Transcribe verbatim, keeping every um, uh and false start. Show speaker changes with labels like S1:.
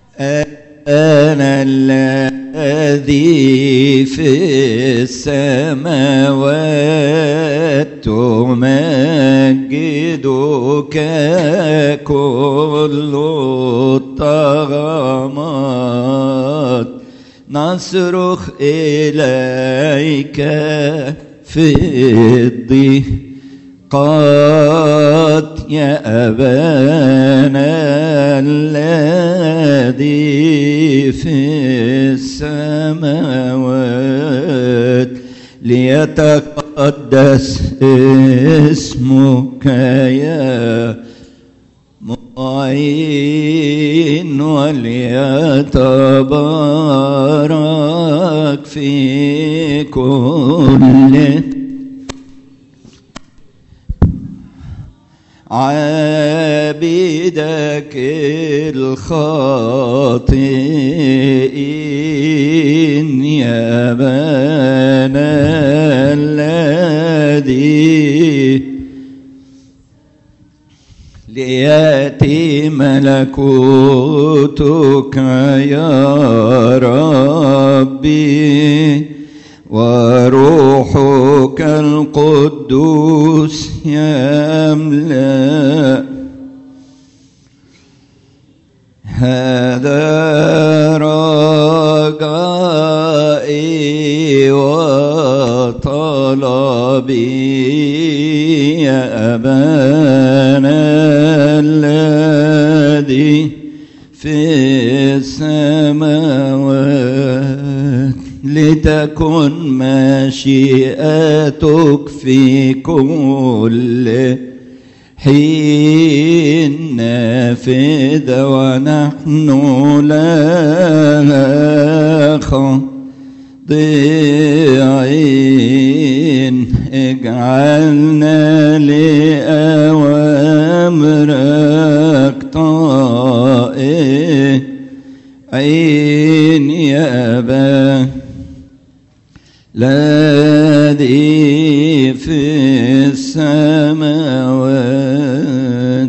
S1: أنا الذي في السماوات تمجدك كل الطغمات، نصرخ إليك في الضيقات يا أبانا الذي في السماوات، ليتقدس اسمك يا معين، وليتبارك في كل عبيدك الخاطئين يا أبانا الذي ليأتي ملكوتك يا ربي، وروحك القدوس يملأ هذا رجائي وطلبي يا أبانا الذي في السماوات، لتكن مشيئتك في كل حين نافذة، ونحن لها خاضعين. اجعلنا لأوامرك طائعين يا أبا الذي في السماوات.